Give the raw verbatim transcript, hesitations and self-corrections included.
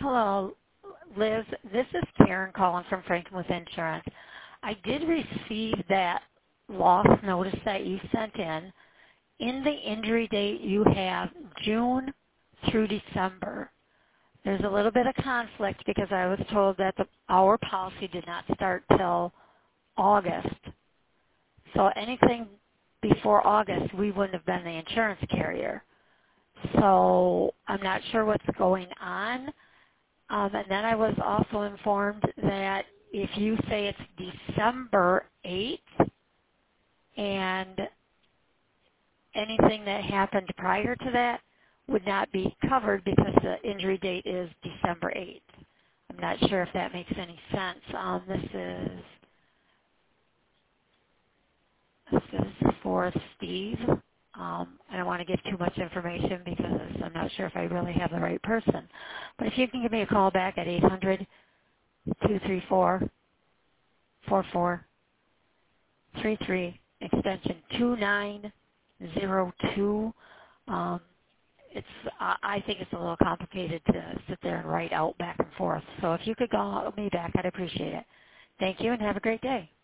Hello, Liz. This is Karen calling from Franklin with Insurance. I did receive that loss notice that you sent in. In the injury date, you have June through December. There's a little bit of conflict because I was told that the, our policy did not start till August. So anything before August, we wouldn't have been the insurance carrier. So I'm not sure what's going on. Um, and then I was also informed that if you say it's December eighth and anything that happened prior to that would not be covered because the injury date is December eighth. I'm not sure if that makes any sense. Um, this is this is for Steve. Um, I don't want to give too much information because I'm not sure if I really have the right person. But if you can give me a call back at eight hundred, two three four, four four three three, extension two nine zero two. Um, it's I I think it's a little complicated to sit there and write out back and forth. So if you could call me back, I'd appreciate it. Thank you and have a great day.